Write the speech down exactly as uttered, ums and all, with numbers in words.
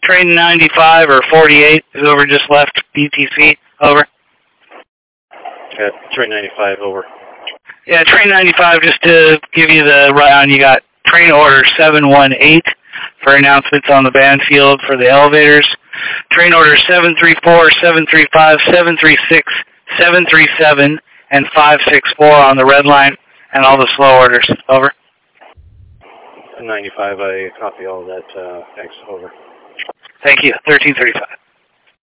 Train ninety-five or forty-eight, whoever just left B T C, over. Uh, train ninety-five, over. Yeah, train ninety-five, just to give you the rundown, you got train order seven one eight for announcements on the band field for the elevators. Train order seven three four, seven three five, seven three six, seven three seven, and five six four on the red line, and all the slow orders. Over. ninety-five, I copy all that. Uh, thanks, over. Thank you. thirteen thirty-five.